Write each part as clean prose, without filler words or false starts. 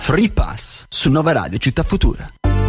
Free Pass su Nova Radio Città Futura.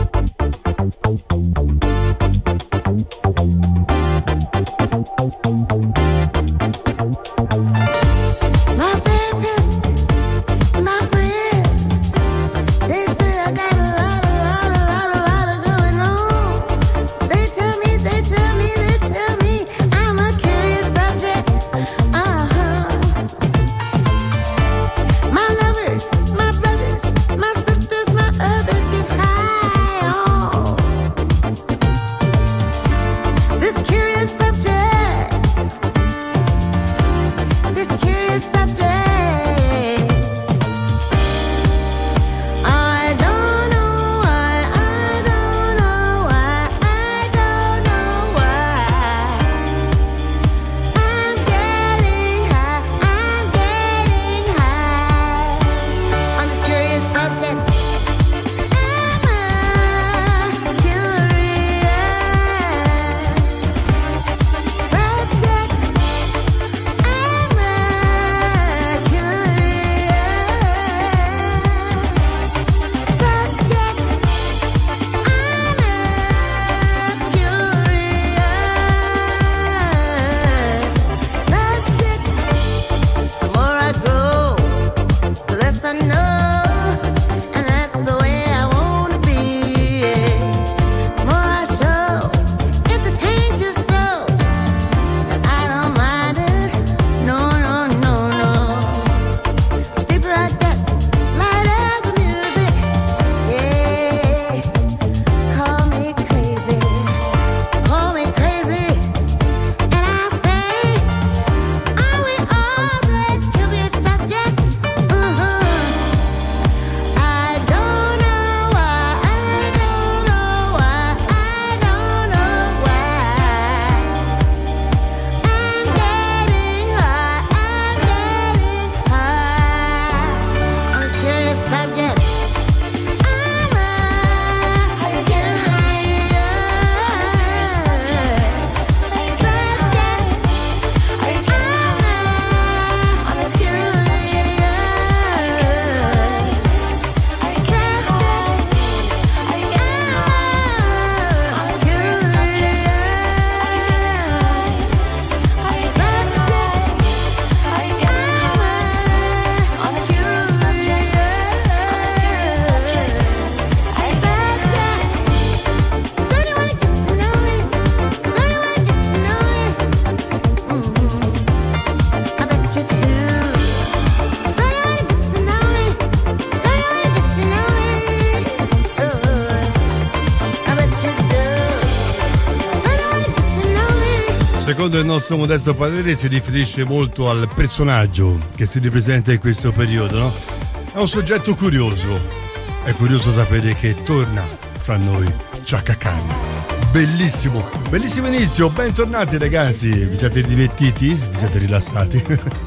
Secondo il nostro modesto parere si riferisce molto al personaggio che si ripresenta in questo periodo, no? È un soggetto curioso. È curioso sapere che torna fra noi Chaka Khan. Bellissimo, bellissimo inizio, bentornati ragazzi. Vi siete divertiti? Vi siete rilassati?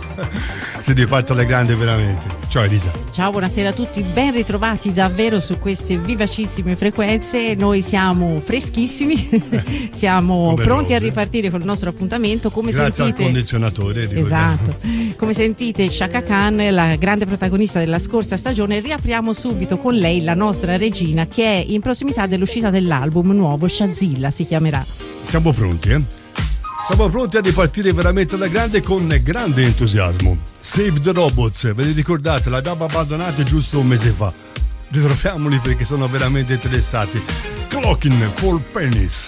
Si è rifatto alle grandi veramente. Ciao Elisa. Ciao, buonasera a tutti, ben ritrovati davvero su queste vivacissime frequenze. Noi siamo freschissimi, siamo pronti a ripartire con il nostro appuntamento. Come grazie sentite, al condizionatore. Esatto. Come sentite, Chaka Khan, la grande protagonista della scorsa stagione. Riapriamo subito con lei, la nostra regina, che è in prossimità dell'uscita dell'album nuovo, Shazilla si chiamerà. Siamo pronti, eh? Siamo pronti a ripartire veramente alla grande con grande entusiasmo. Save the Robots, ve li ricordate? L'abbiamo abbandonati giusto un mese fa. Ritroviamoli perché sono veramente interessati. Clocking for Pennies.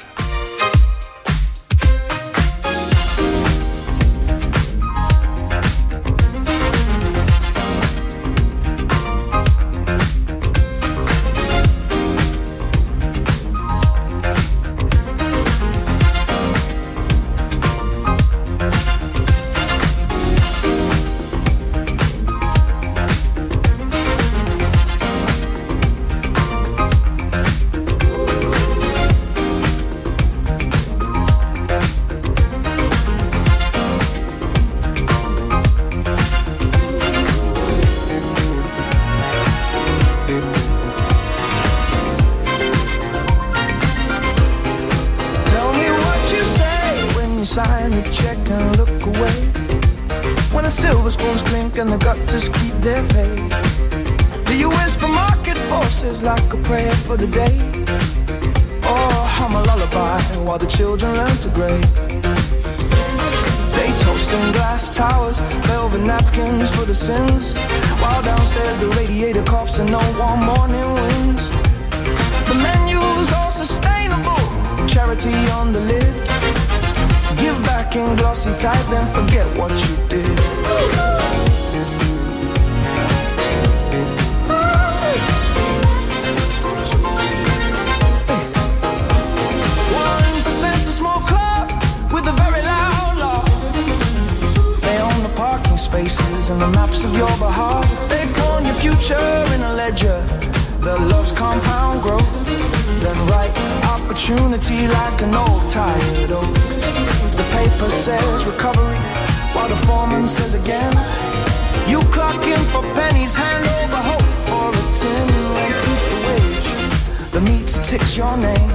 sign a check and look away. When the silver spoons clink and the gutters keep their pay. The you whisper market forces like a prayer for the day? Or hum a lullaby while the children learn to grade? They toast in glass towers, velvet napkins for the sins, while downstairs the radiator coughs and no warm morning winds. The menu's all sustainable, charity on the lid. Give back in glossy type, then forget what you did. 1%'s a small club with a very loud law. They own the parking spaces and the maps of your behalf. They pawn your future in a ledger that loves compound growth, then write opportunity like an old tired oak. The paper says recovery, while the foreman says again, you clock in for pennies, hand over hope for a tin. Rent eats the wage, the meter ticks your name.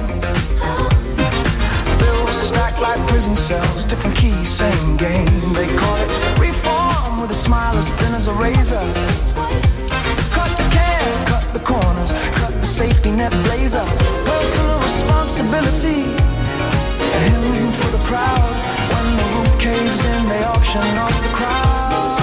Bills stacked like prison cells, different keys, same game. They call it reform with a smile as thin as a razor. Cut the care, cut the corners, cut the safety net blazer. Personal responsibility, a hymn for the crowd. When the roof caves in, they auction off the crowd.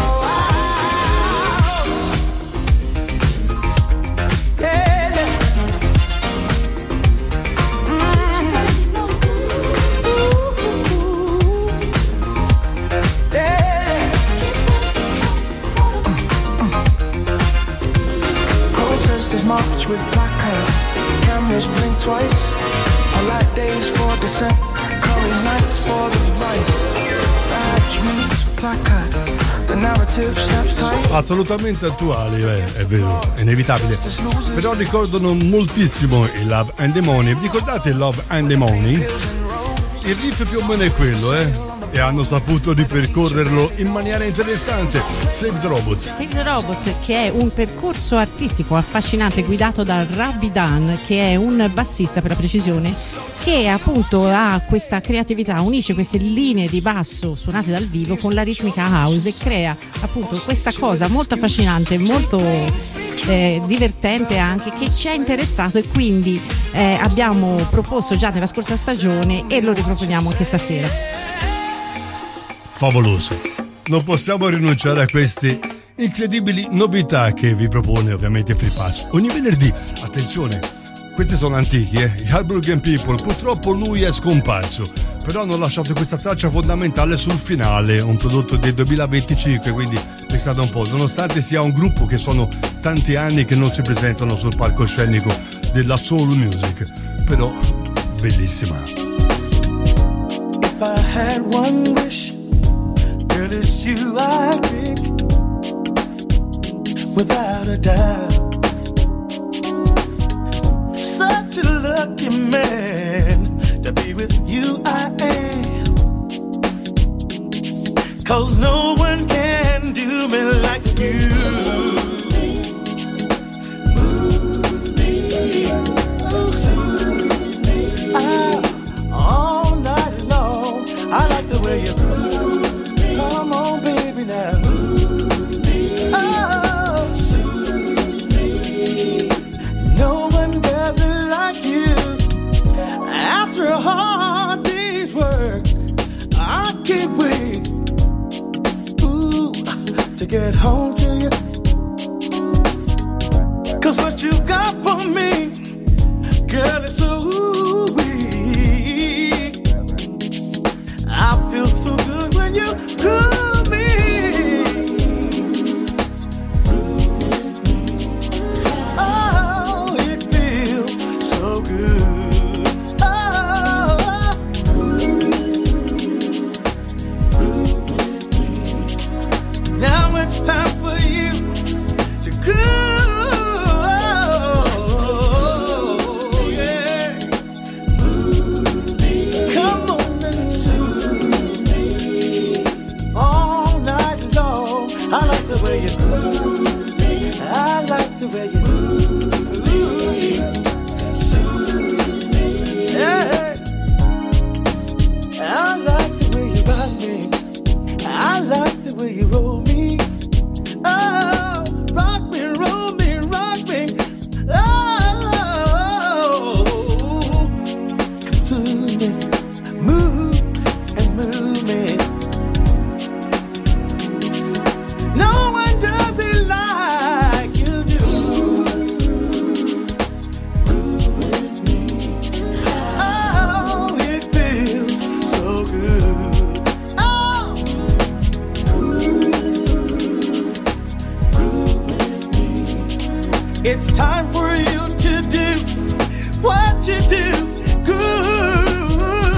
March with placards, cameras blink twice. Polite days for dissent, curry nights for the vice. Badge meets placard, the narrative steps tight. Assolutamente attuali, è vero, è inevitabile. Però ricordano moltissimo il Love and the Money. Ricordate il Love and the Money? Il riff più o meno è quello, e hanno saputo ripercorrerlo in maniera interessante. Save the Robots. Save the Robots, che è un percorso artistico affascinante guidato da Rabbi Dan, che è un bassista per la precisione, che appunto ha questa creatività, unisce queste linee di basso suonate dal vivo con la ritmica house e crea appunto questa cosa molto affascinante, molto divertente anche, che ci ha interessato, e quindi abbiamo proposto già nella scorsa stagione e lo riproponiamo anche stasera. Favoloso. Non possiamo rinunciare a queste incredibili novità che vi propone ovviamente Free Pass ogni venerdì. Attenzione, questi sono antichi, gli Heartbroken People. Purtroppo lui è scomparso, però hanno lasciato questa traccia fondamentale sul finale, un prodotto del 2025, quindi pensate un po', nonostante sia un gruppo che sono tanti anni che non si presentano sul palcoscenico della soul music, però bellissima. If I had one wish, girl, it's you I pick, without a doubt. Such a lucky man to be with you I am, 'cause no one can do me like you. Move me, soothe me, all night long. I like the way you move. Come on, baby, now. Oh, no one does it like you. After a hard day's work, I can't wait, ooh, to get home to you. 'Cause what you got for me, girl, is so sweet. I feel so good when you cool me. Oh, it feels so good. Oh, now it's time for you to groove. Oh, yeah. It's time for you to do what you do good.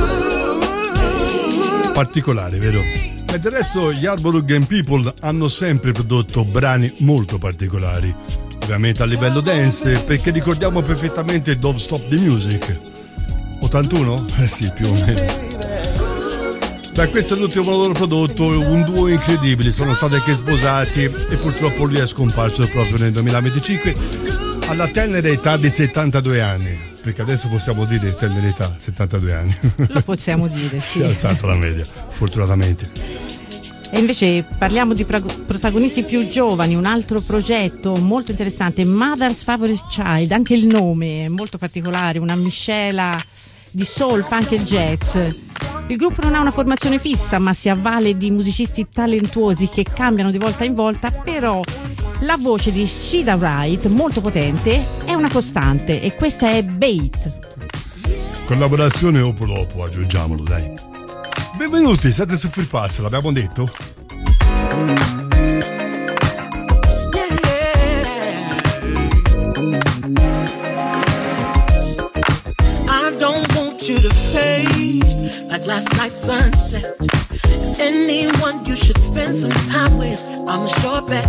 Particolare, vero? E del resto gli Arbor Game People hanno sempre prodotto brani molto particolari, ovviamente a livello dance, perché ricordiamo perfettamente Don't Stop the Music 81? Eh sì, più o meno. Beh, questo è l'ultimo loro prodotto, un duo incredibile, sono stati anche sposati e purtroppo lui è scomparso proprio nel 2025 alla tenera età di 72 anni, perché adesso possiamo dire tenera età, 72 anni. Lo possiamo dire, sì. Si è alzata la media, fortunatamente. E invece parliamo di protagonisti più giovani, un altro progetto molto interessante, Mother's Favorite Child, anche il nome è molto particolare, una miscela di soul, punk e jazz. Il gruppo non ha una formazione fissa, ma si avvale di musicisti talentuosi che cambiano di volta in volta, però la voce di Shida Wright, molto potente, è una costante, e questa è Bait. Collaborazione o dopo, aggiungiamolo, dai. Benvenuti, siete su Free Pass, l'abbiamo detto? I don't want you to fade like last night's sunset. Anyone you should spend some time with, I'm a sure bet.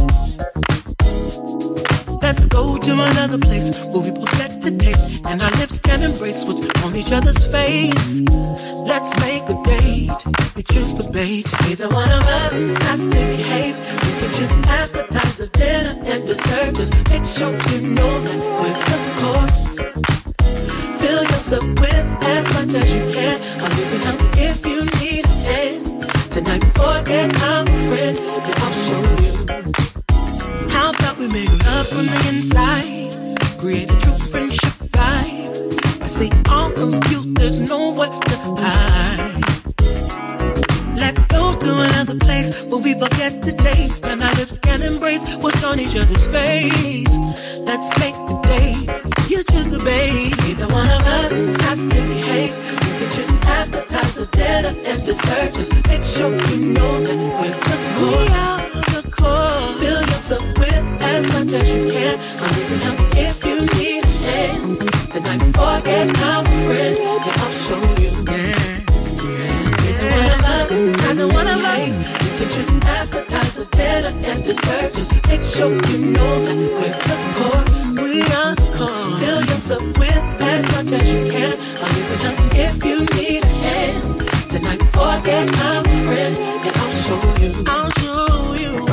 Let's go to another place where we both get to taste, and our lips can embrace what's on each other's face. Let's make a date. We choose the bait. Either one of us has to behave. We can choose appetizer, dinner, and dessert. Just make sure you know that we're the course. Fill yourself with as much as you can. I'll give it up if you need a hand. Tonight, forget I'm a friend, and I'll show you. How about we make love from the inside? Create a true friendship vibe. I say all of you, there's nowhere to hide. Let's go to another place where we both get to taste, and our lips can embrace what's on each other's face. Let's make the date. You choose the bait. Either one of us has to behave. You can choose appetizer, dinner, and dessert. Just make sure you know that we're the core. We are the core. Fill yourself with as much as you can. I'll even help if you need a hand. Tonight, forget I'm a friend, and I'll show you. Either one of us has a one I like. You can choose appetizer, dinner, and dessert. Just make sure you know that we're the core. We are the core. Fill yourself with as much as you can. I'll even help if you need a hand. Tonight, forget I'm a friend, and I'll show you. I'll show you.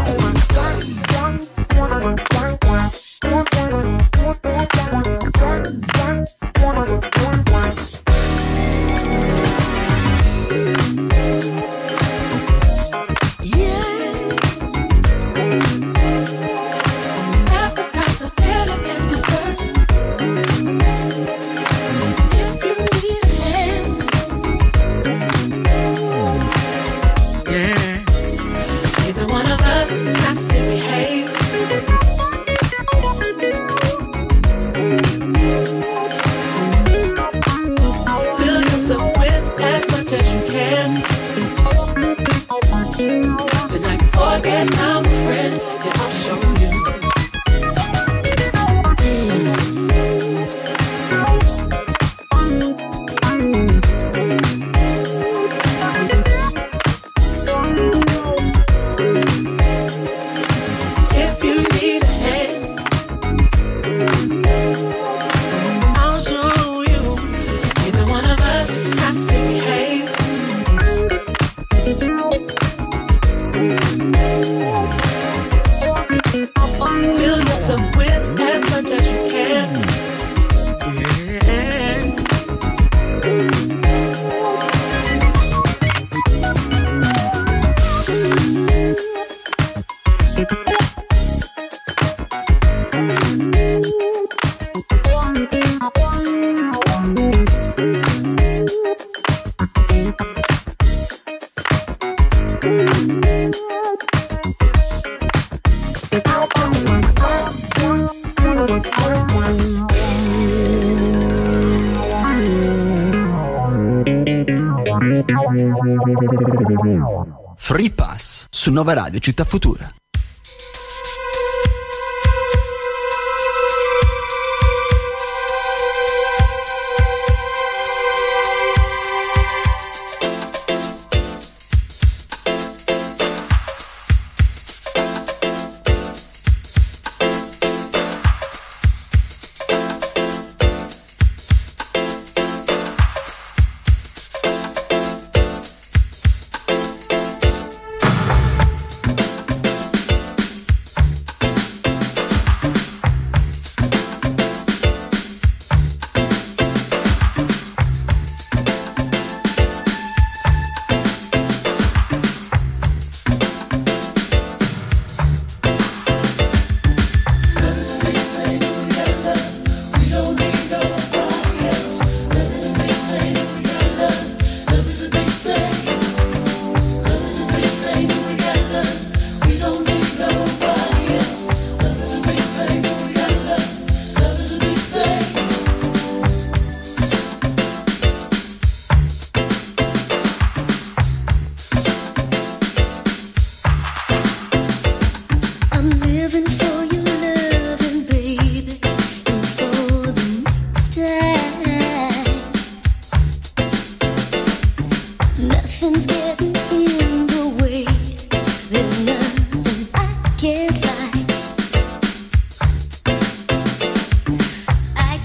Free Pass su Nova Radio Città Futura.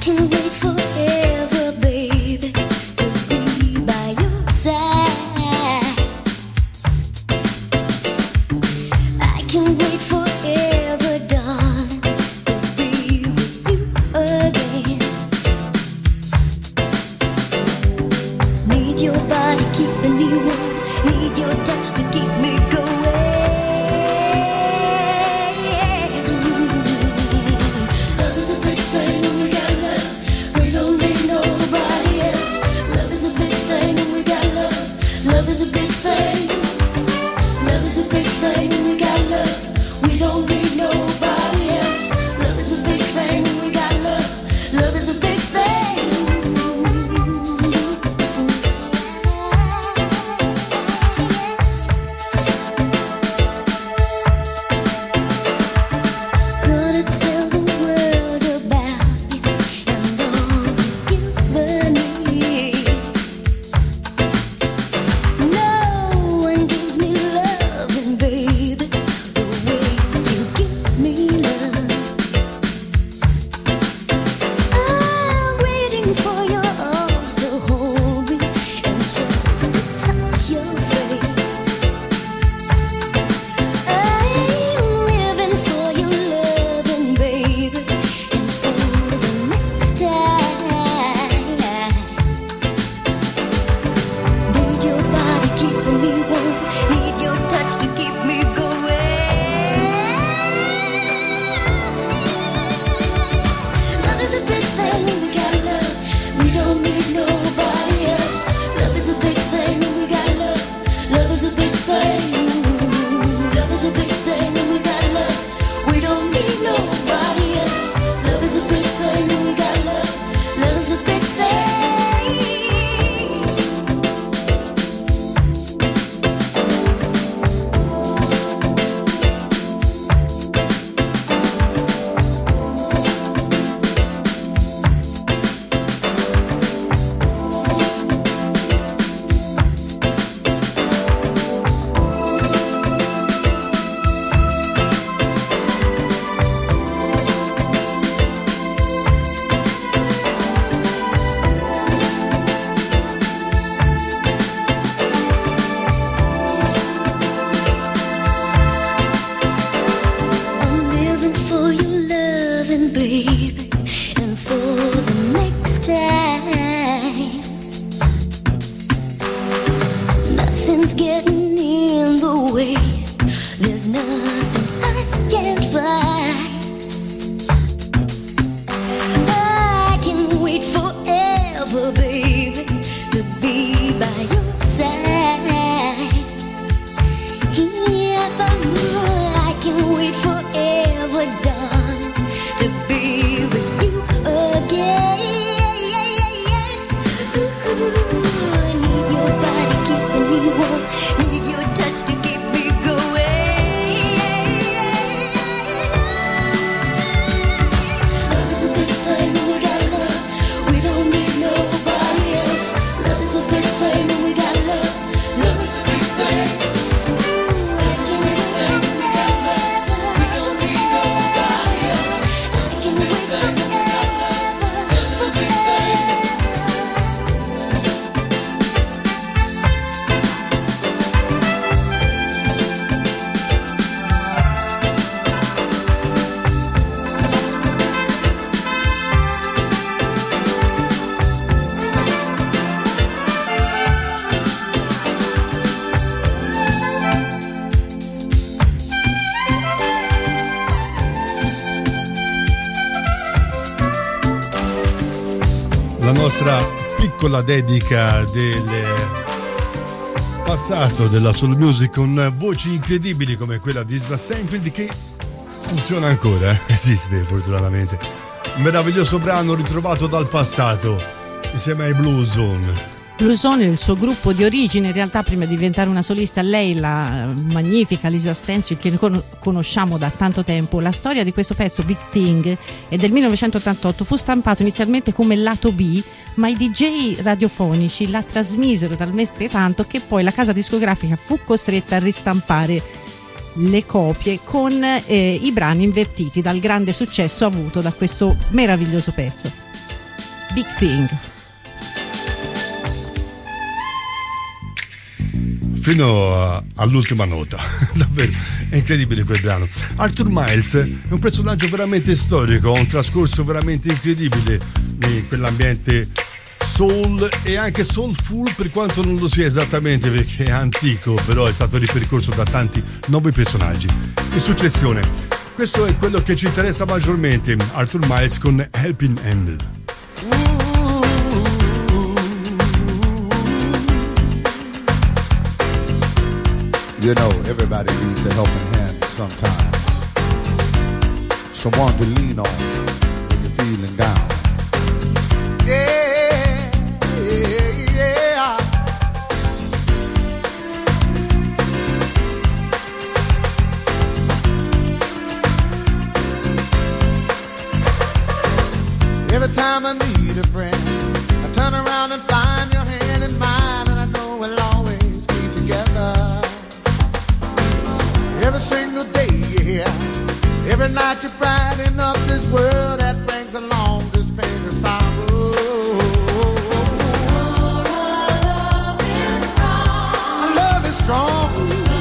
Piccola dedica del passato della soul music con voci incredibili come quella di Isla Steinfeld, che funziona ancora, esiste fortunatamente. Un meraviglioso brano ritrovato dal passato insieme ai Blue Zone. Blue Zone è il suo gruppo di origine, in realtà prima di diventare una solista lei, la magnifica Lisa Stansfield, che conosciamo da tanto tempo. La storia di questo pezzo, Big Thing, è del 1988, fu stampato inizialmente come lato B, ma i DJ radiofonici la trasmisero talmente tanto che poi la casa discografica fu costretta a ristampare le copie con i brani invertiti, dal grande successo avuto da questo meraviglioso pezzo. Big Thing. Fino all'ultima nota. Davvero è incredibile quel brano. Arthur Miles è un personaggio veramente storico, ha un trascorso veramente incredibile in quell'ambiente soul e anche soulful, per quanto non lo sia esattamente perché è antico, però è stato ripercorso da tanti nuovi personaggi. In successione, questo è quello che ci interessa maggiormente, Arthur Miles con Helping Hand. You know, everybody needs a helping hand sometimes. Someone to lean on when you're feeling down. Yeah, yeah, yeah. Every time I need a friend, I turn around and find your hand in mine, and I know we'll always be together. Every single day you're here, every night you're brighten up this world that brings along this pain and sorrow. Our love is strong.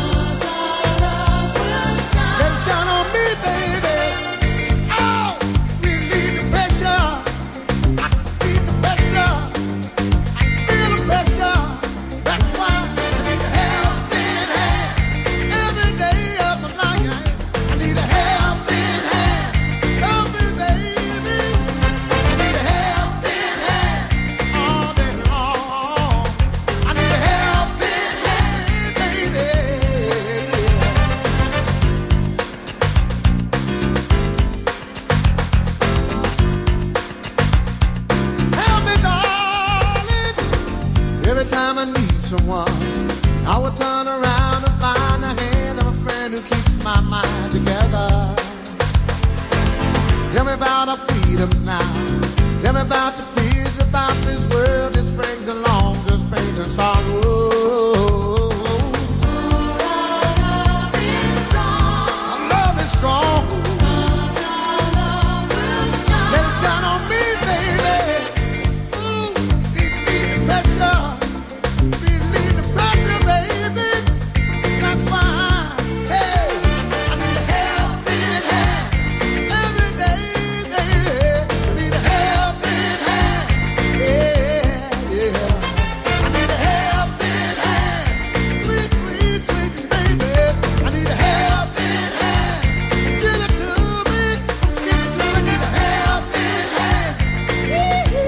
Let it shine on me, baby. Oh, we need the pressure. I need the pressure. I feel the pressure. That's why I need to help in hand every day of my life. I need a helping hand, help me, baby. I need a helping hand all day long. I need a helping hand, baby. Help me, darling. Every time I need someone, I will turn around and find the hand of a friend who keeps my mind together. Tell me about our freedoms now. Tell me about the fears about this world. This brings along just pains and sorrows. Our love is strong. Let it shine on me, baby. Ooh, need the pressure. Need the pressure, baby. That's why, hey, I need a helping hand every day, baby. I need a helping hand, yeah, yeah. I need a helping hand, sweet, sweet, sweet baby. I need a helping hand, give it to me, give it to me. I need a helping hand, helping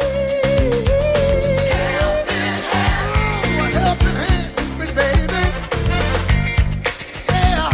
hand, baby. Yeah,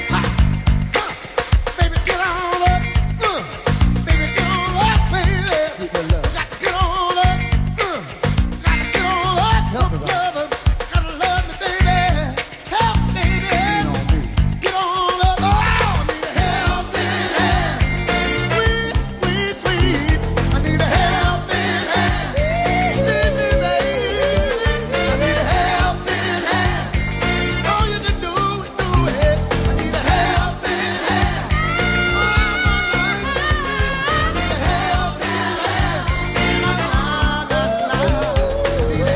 baby, get on up, baby, get on up, baby. Got to get on up, got to get on up, help me, lover, gotta love me, baby, help, baby, get on up. Oh, I need a helping hand, sweet, sweet, sweet. I need a helping hand, sweet, baby. I need a helping hand. All you can do is do it. I need a helping hand. Oh, my life. I need a helping hand. La, la, la, la. I need a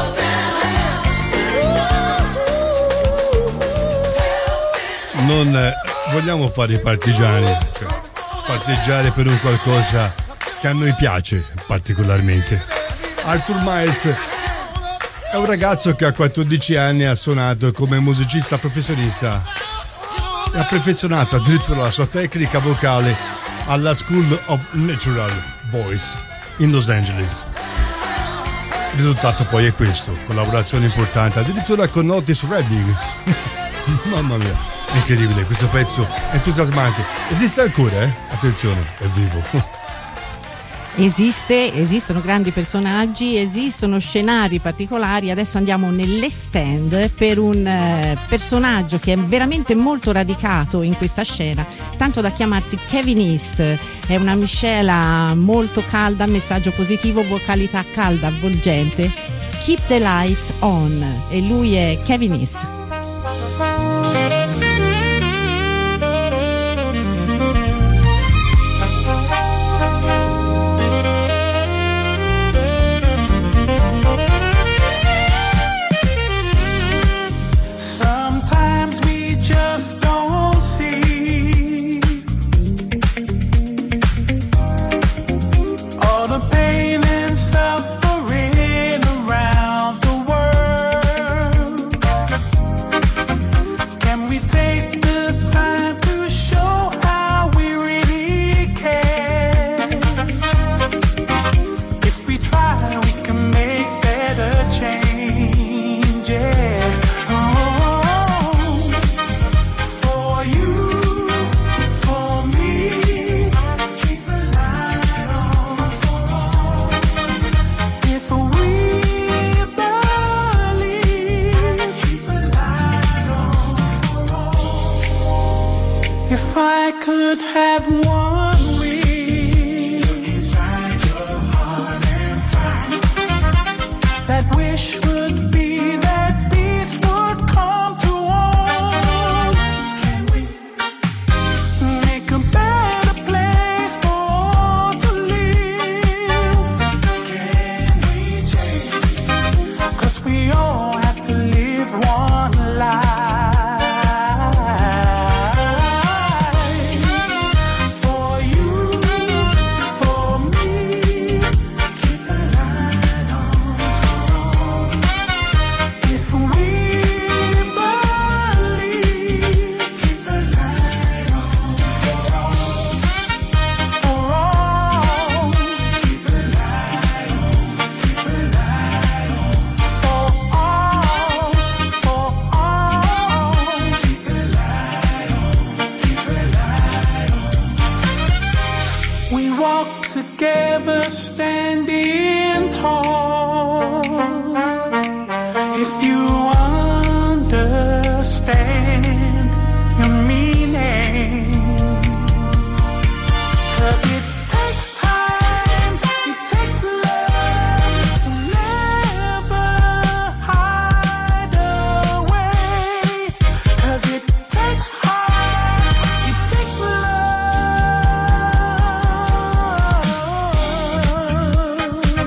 helping hand. Non vogliamo fare i partigiani, cioè parteggiare per un qualcosa che a noi piace particolarmente. Arthur Miles è un ragazzo che a 14 anni ha suonato come musicista professionista e ha perfezionato addirittura la sua tecnica vocale alla School of Natural Voice in Los Angeles. Il risultato poi è questo, collaborazione importante addirittura con Otis Redding. Mamma mia, è incredibile, questo pezzo è entusiasmante. Esiste ancora, eh? Attenzione, è vivo. Esistono grandi personaggi, esistono scenari particolari. Adesso andiamo nell'Est per un personaggio che è veramente molto radicato in questa scena, tanto da chiamarsi Kevin East. È una miscela molto calda, messaggio positivo, vocalità calda, avvolgente. Keep the lights on, e lui è Kevin East. could have one wish, look inside your heart and find that wish would be that peace would come to all. Can we make a better place for all to live? Can we change? 'Cause we all have to live one life. Together standing tall. If you understand your meaning, 'cause it takes time, it takes love to never hide away. 'Cause it takes heart, it takes love.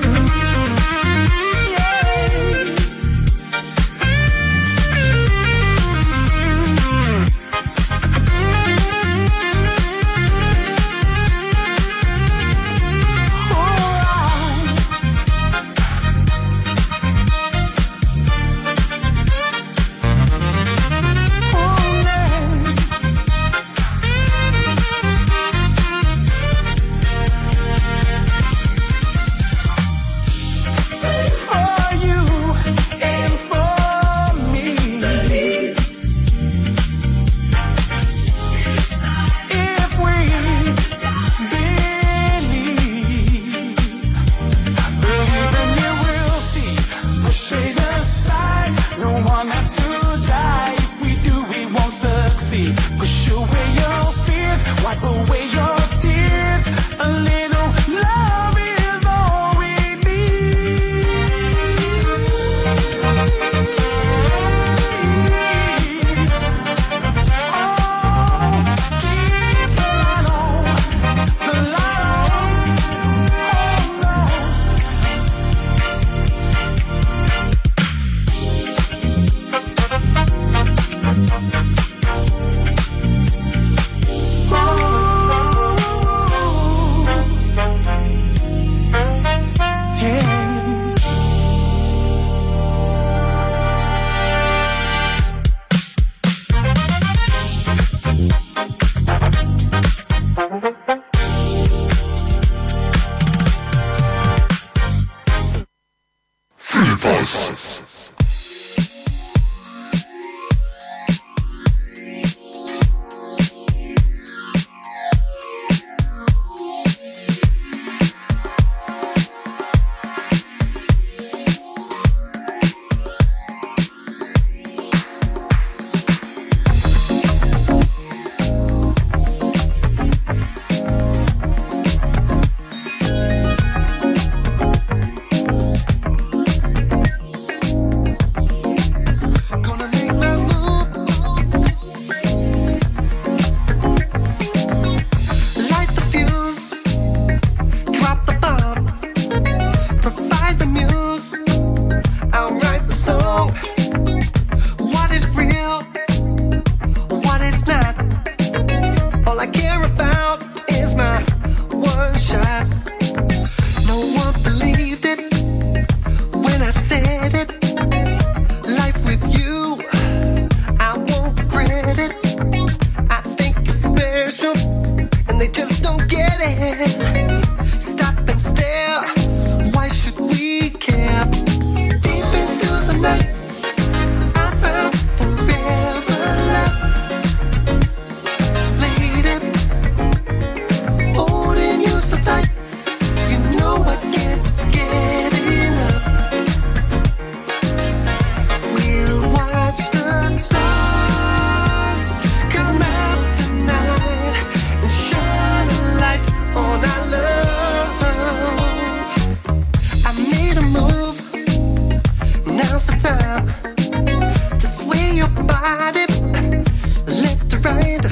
divided, left to right,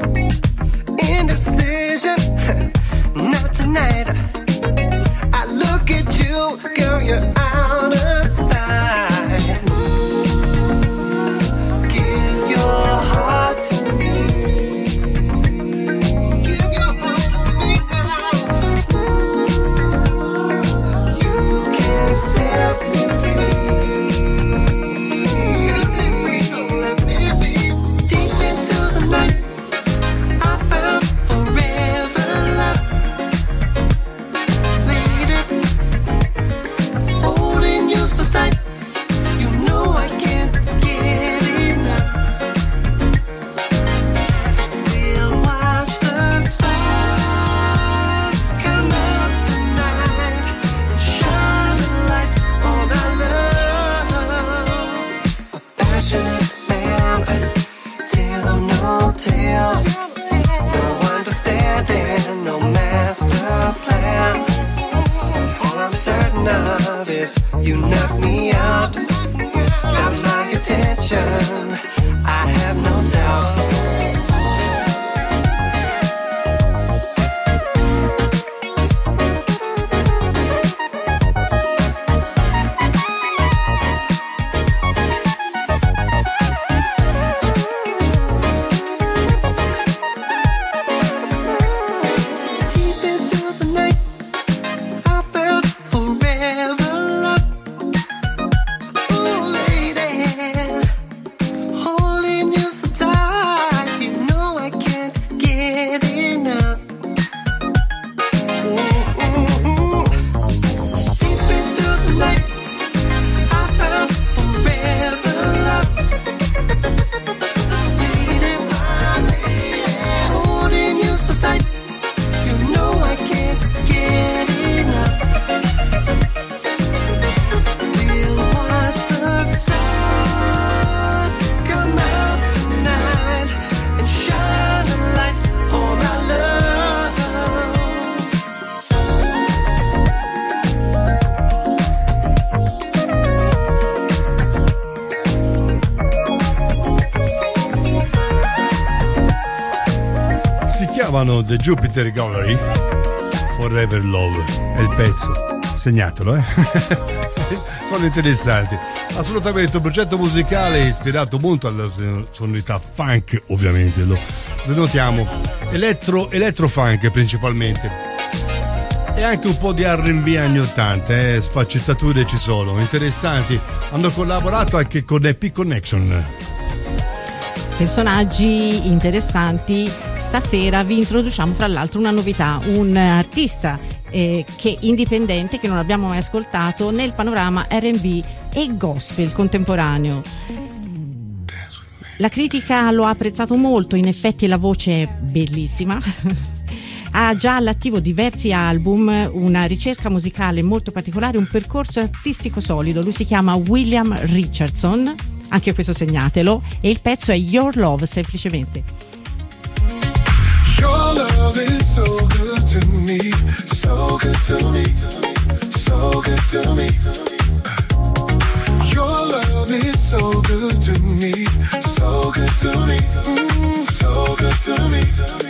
indecision, not tonight. I look at you, girl, you're out of sight. Give your heart to me. Give your heart to me now. You can set me free. Set me free, let me be. Deep into the night, I found forever love. Lady, holding you so tight, you know I can't get enough. We'll watch the stars come out tonight and shine a light on our love. A passionate man, tell no tales, no understanding, no master plan. All I'm certain of is you knock me out, have my attention, I have no doubt. Deep into the night, I felt forever love. Ooh, lady, holding you so tight, you know I can't get enough. Ooh. Deep into the night, I felt forever love. Lady, my lady, holding you so tight, you know I can't get enough. We'll watch the stars come out tonight and shine a light on our love. Si chiamano The Jupiter Gallery, Forever Love è il pezzo, segnatelo sono interessanti, assolutamente un progetto musicale ispirato molto alla sonorità funk, ovviamente lo notiamo, electro-funk principalmente, e anche un po' di R&B anni 80, sfaccettature ci sono, interessanti. Hanno collaborato anche con Epic Connection. Personaggi interessanti. Stasera vi introduciamo fra l'altro una novità, un artista che indipendente che non abbiamo mai ascoltato nel panorama R&B e gospel contemporaneo. La critica lo ha apprezzato molto, in effetti la voce è bellissima. Ha già all'attivo diversi album, una ricerca musicale molto particolare, un percorso artistico solido. Lui si chiama William Richardson, anche questo segnatelo, e il pezzo è Your Love, semplicemente. Your love is so good to me, so good to me, so good to me. Your love is so good to me, so good to me, so good to me.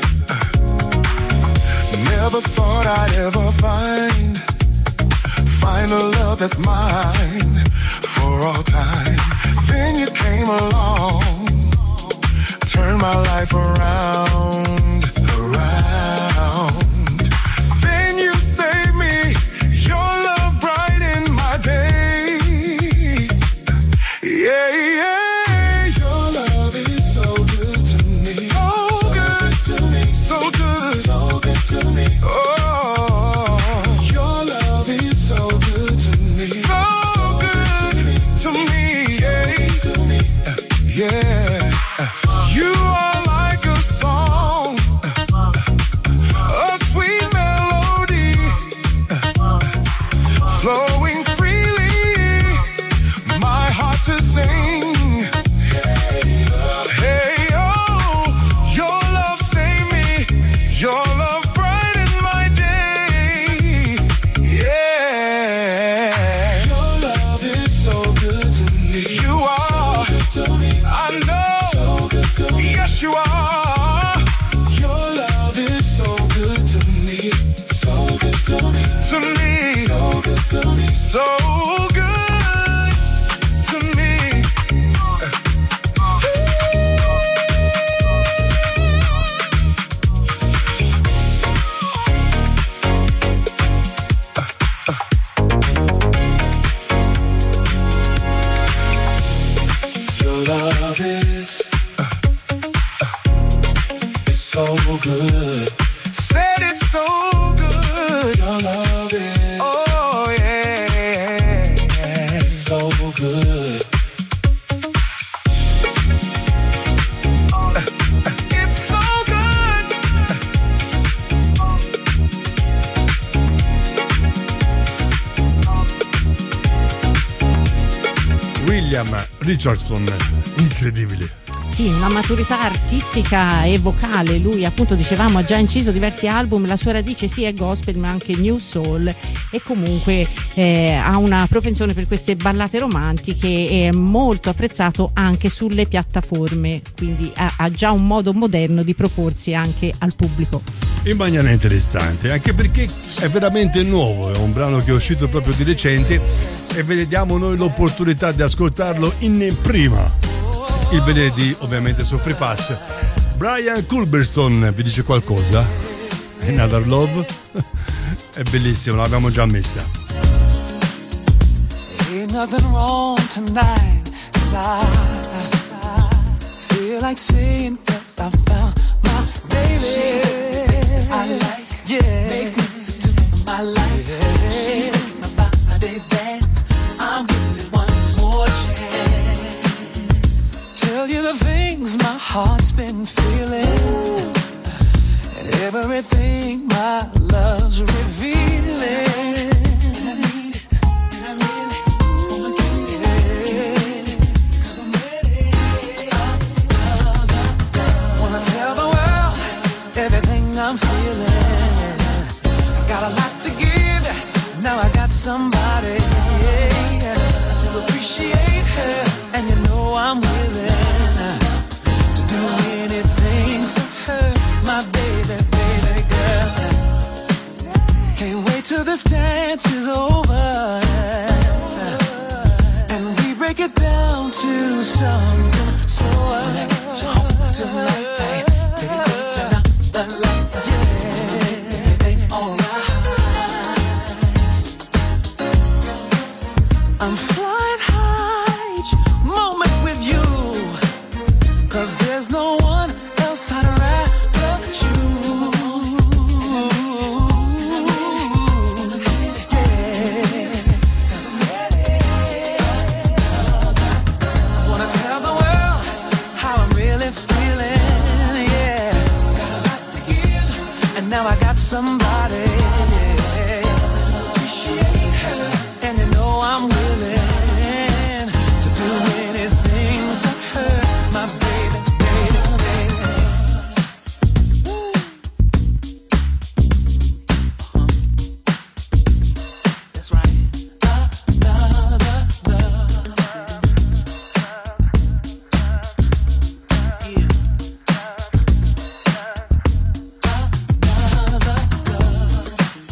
Never thought I'd ever find a love that's mine for all time. Then you came along, turned my life around. Then you saved me, your love brightened my day. Yeah, yeah, your love is so good to me, so good to me, so good, so good to me. Oh, your love is so good to me, so good to me, yeah, yeah. You are like a song to me. So good to me. So good to me. Your love is it's so good. Said it's so good. Your love is Oh yeah, it's so good. it's so good. William Richardson, incredibile. Sì, una maturità artistica e vocale. Lui, appunto, dicevamo, ha già inciso diversi album. La sua radice sì è gospel, ma anche new soul, e comunque ha una propensione per queste ballate romantiche e è molto apprezzato anche sulle piattaforme, quindi ha già un modo moderno di proporsi anche al pubblico. In maniera interessante, anche perché è veramente nuovo, è un brano che è uscito proprio di recente e vediamo noi l'opportunità di ascoltarlo in prima. Il venerdì, ovviamente, su Free Pass. Brian Culbertson, vi dice qualcosa? Another Love? È bellissimo, l'abbiamo già messa. Ain't nothing wrong tonight, 'cause I feel like saying 'cause I found my baby. I like, yeah, makes music to my life. Yeah. She make my body dance. I'm giving it one more chance. Tell you the things my heart's been feeling, and everything my love's revealing. And I need it, and I really wanna get it, 'cause I'm ready. Wanna tell the world everything I'm feeling. I got a lot to give, now I got somebody to appreciate her, and you know I'm willing to do anything for her, my baby, baby girl. Can't wait till this dance is over and we break it down to something slower. Tonight, take it slow, turn out the lights, yeah, alright. I'm flying high each moment with you, 'cause there's no one else I'd rather choose. Yeah, 'cause I'm ready. I wanna tell the world how I'm really feeling, yeah. Got a lot to give, and now I got somebody, yeah, to appreciate her, and you know I'm willing to do anything for her, my baby, baby, baby. That's right. Love, love, love. Yeah. Love, love, love.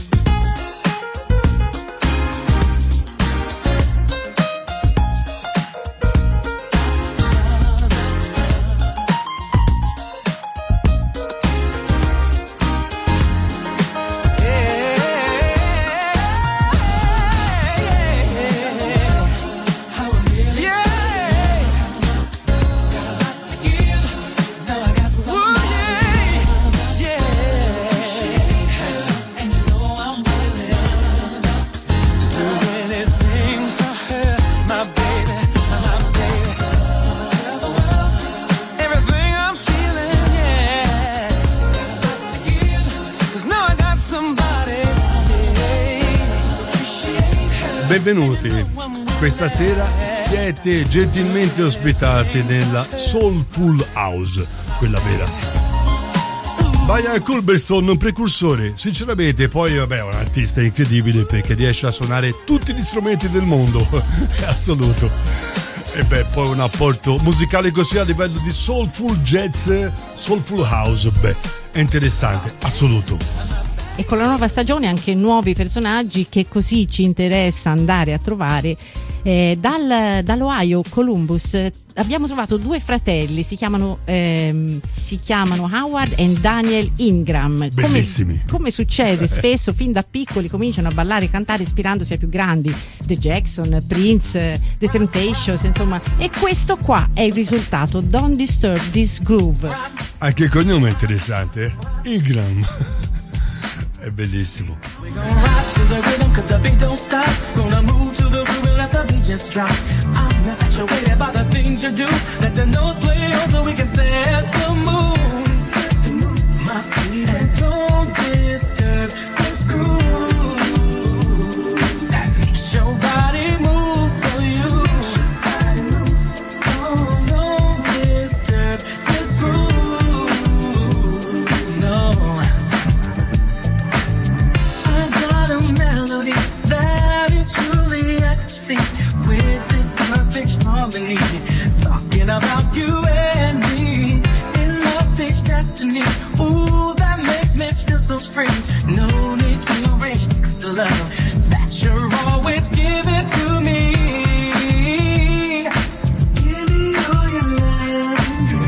Benvenuti. Questa sera siete gentilmente ospitati nella Soulful House, quella vera. Brian Culbertson, un precursore, sinceramente. Poi vabbè, è un artista incredibile perché riesce a suonare tutti gli strumenti del mondo, è assoluto. E beh, poi un apporto musicale così a livello di soulful jazz, soulful house, beh, è interessante, assoluto. e con la nuova stagione anche nuovi personaggi che così ci interessa andare a trovare. Dall'Ohio, Columbus, abbiamo trovato due fratelli, si chiamano Howard e Daniel Ingram. Bellissimi. Come succede spesso, fin da piccoli cominciano a ballare e cantare ispirandosi ai più grandi, The Jackson, Prince, The Temptations, insomma, e questo qua è il risultato, Don't Disturb This Groove. Anche il cognome è interessante, Ingram. È bellissimo. We gon' rock to the rhythm 'cause the beat don't stop. Gonna move to the groove and let the beat just drop. I'm not infatuated by the things you do. Let the notes play on so we can set the mood. My feet and don't disturb this groove. That makes your body move so you. Don't disturb this groove. No. Melody that is truly ecstasy with this perfect harmony, talking about you and me in love speaks destiny. Ooh, that makes me feel so free. No need to reach extra love that you're always giving to me. Give me all your love,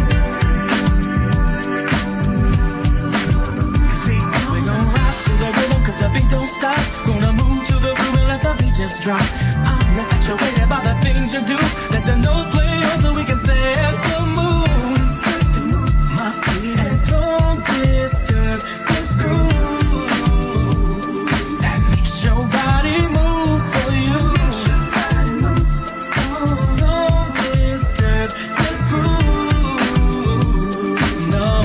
we gon' rock to the rhythm 'cause the beat don't stop. Gonna move to the groove and let the beat just drop. I'm not infatuated by the things you do. Let the notes play on so we can set the mood. My feet and don't disturb this groove. That makes your body move so you. Don't disturb this groove. No.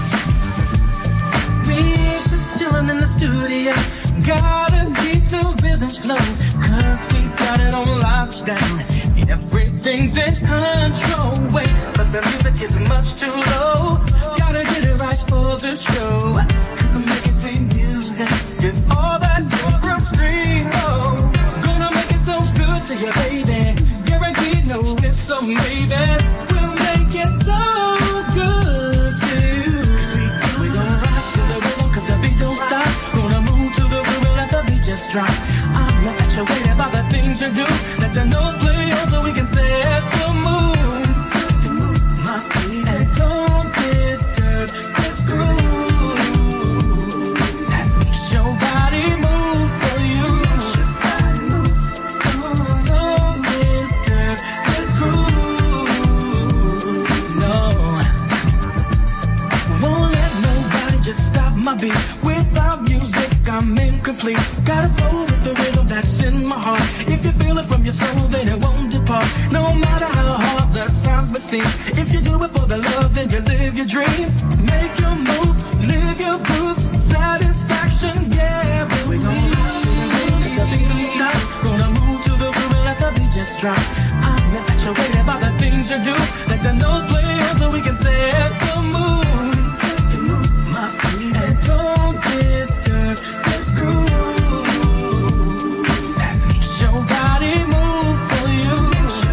We're just chillin' in the studio. Gotta keep the rhythm slow, 'cause we got it on lockdown. Everything's in control. Wait, but the music is much too low. Gotta get it right for the show, 'cause I'm making sweet music with all that program free. Oh, gonna make it so good to you, baby. Guaranteed no ifs or maybes. We'll make it so good to you. We gon' rock to the rhythm 'cause the beat don't stop. Gonna move to the groove and let the beat just drop. I'm not infatuated by the things you do. Let the notes play on so we can set the mood. My feet and don't disturb this groove. That makes your body move so you. Don't disturb this groove. No. Won't let nobody just stop my beat. Without music, I'm incomplete. Gotta flow with the rhythm that's in my heart. If you feel it from your soul, then it won't depart. No matter how hard the times may seem. If you do it for the love, then you live your dreams. Make your move, live your groove. Satisfaction, yeah. We gon' rock to the rhythm 'cause the beat don't stop. Gonna move to the groove and let the beat just drop. I'm infatuated by the things you do. Let the notes play on so we can set the mood. My feet and don't disturb this groove. That makes your body move so you.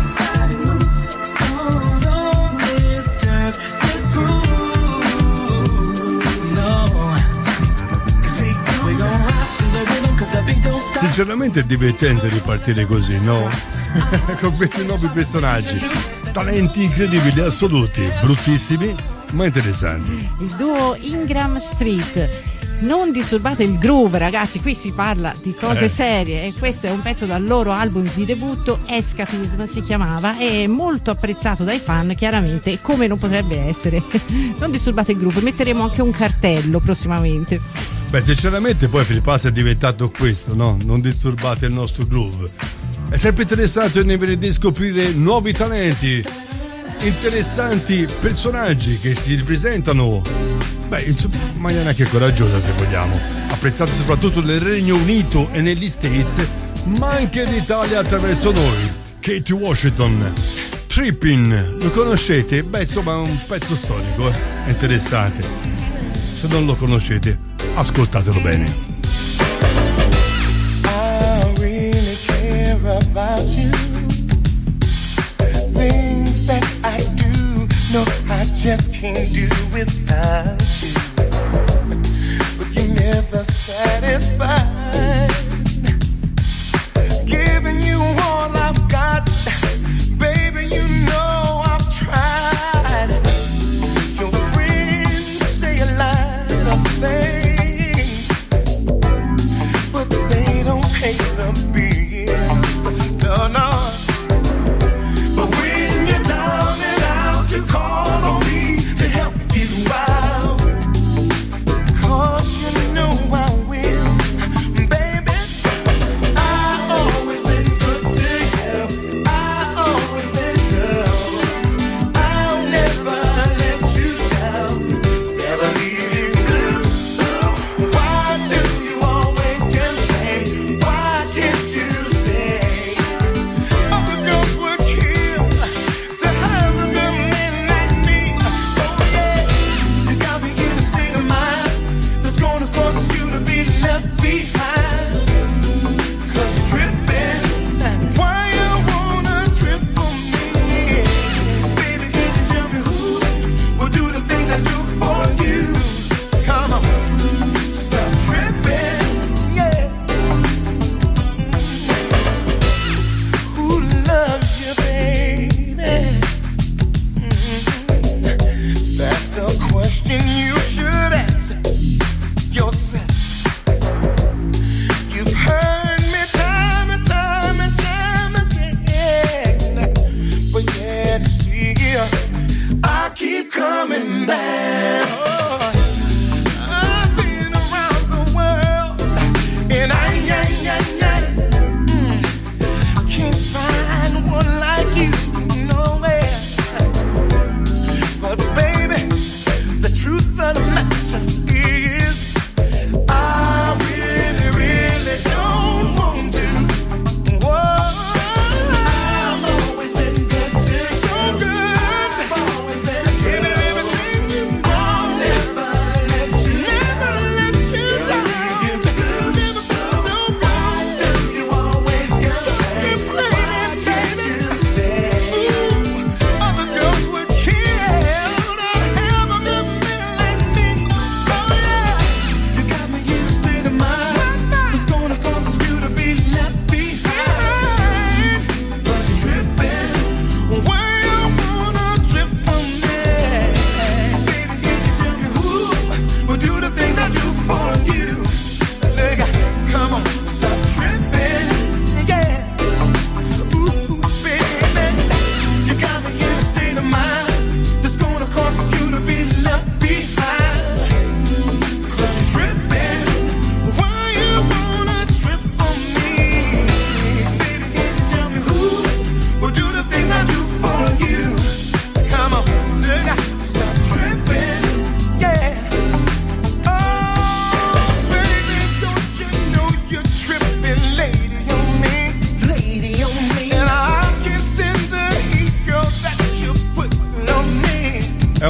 Don't disturb this groove. No. 'Cause we gon' rock to the rhythm 'cause the beat don't stop. Sinceramente è divertente ripartire così, no? Con questi nuovi personaggi. Talenti incredibili, assoluti, bruttissimi, ma interessanti. Il duo Ingram Street. Non disturbate il groove, ragazzi, qui si parla di cose serie e questo è un pezzo dal loro album di debutto, Escapism si chiamava, e molto apprezzato dai fan, chiaramente, come non potrebbe essere. Non disturbate il groove, metteremo anche un cartello prossimamente. Beh, sinceramente poi Free Pass è diventato questo, no? Non disturbate il nostro groove. È sempre interessante nel venerdì scoprire nuovi talenti, interessanti personaggi che si ripresentano, beh, in maniera anche coraggiosa, se vogliamo, apprezzati soprattutto nel Regno Unito e negli States, ma anche in Italia attraverso noi. Katie Washington, Trippin', lo conoscete? Beh, insomma è un pezzo storico, è interessante. Se non lo conoscete, ascoltatelo bene. About you, things that I do, no, I just can't do without you. But you never said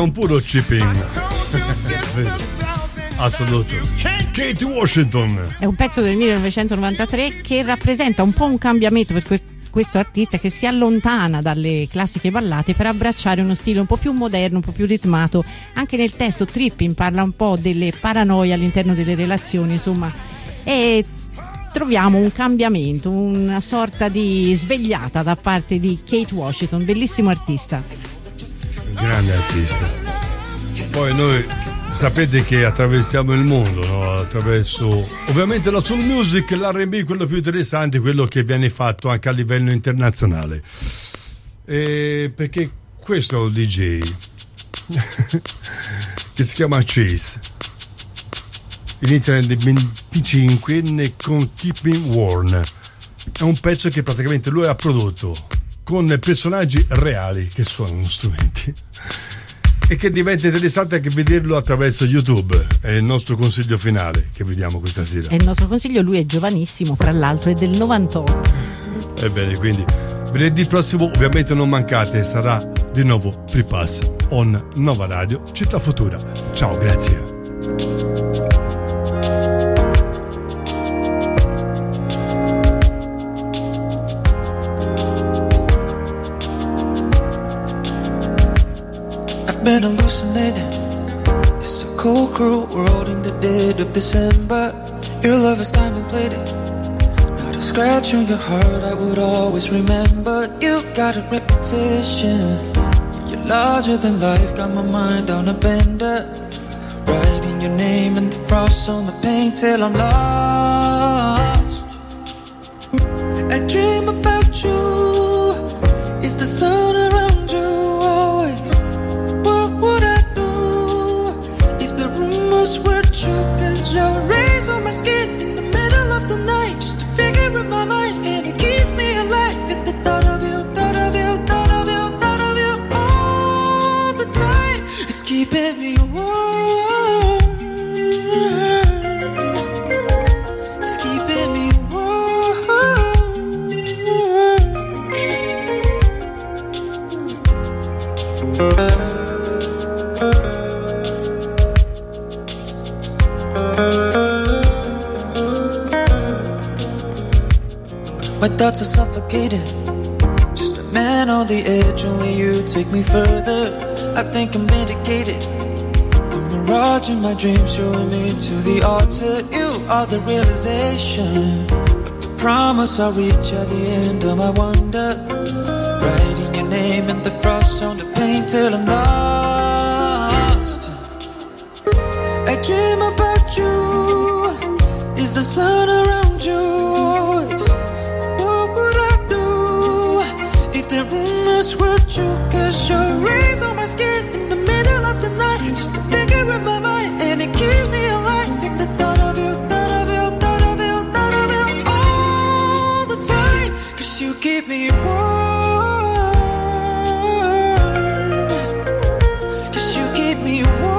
un puro chipping. Assoluto. Kate Washington. È un pezzo del 1993 che rappresenta un po' un cambiamento per questo artista, che si allontana dalle classiche ballate per abbracciare uno stile un po' più moderno, un po' più ritmato. Anche nel testo Tripping parla un po' delle paranoie all'interno delle relazioni, insomma, e troviamo un cambiamento, una sorta di svegliata da parte di Kate Washington, bellissimo artista. Grande artista. Poi noi sapete che attraversiamo il mondo, no? Attraverso ovviamente la soul music, l'R&B, quello più interessante, quello che viene fatto anche a livello internazionale. Perché questo è un DJ che si chiama Chase. Inizia nel 25 con Keep Me Warm. È un pezzo che praticamente lui ha prodotto con personaggi reali che suonano strumenti. E che diventa interessante anche vederlo attraverso YouTube. È il nostro consiglio finale che vediamo questa sera. È il nostro consiglio, lui è giovanissimo, fra l'altro è del 98. Ebbene, quindi venerdì prossimo ovviamente non mancate, sarà di nuovo Free Pass on Nova Radio Città Futura. Ciao, grazie. Been hallucinating. It's a cold, cruel world in the dead of December. Your love is diamond-plated. Not a scratch on your heart, I would always remember. You got a reputation. You're larger than life, got my mind on a bender. Writing your name in the frost on the paint till I'm lost. I dream about you. Is the sun around you always? Were true, 'cause your rays on my skin in the middle of the night, just a figure in my mind, and it keeps me alive with the thought of you, thought of you, thought of you, thought of you all the time. It's keeping me warm. It's keeping me warm. My thoughts are suffocating. Just a man on the edge, only you take me further. I think I'm medicated. The mirage in my dreams showing me to the altar. You are the realization of the promise I'll reach at the end of my wonder. Writing your name in the frost on the paint till I'm lost. I dream about you. Is the sun around you always? The rumors were true, 'cause your rays on my skin in the middle of the night, just a figure in my mind, and it keeps me alive with the thought of you, thought of you, thought of you, thought of you all the time, 'cause you keep me warm, 'cause you keep me warm.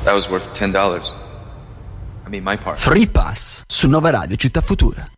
That was worth $10. I mean, my part. Free Pass su Nova Radio Città Futura.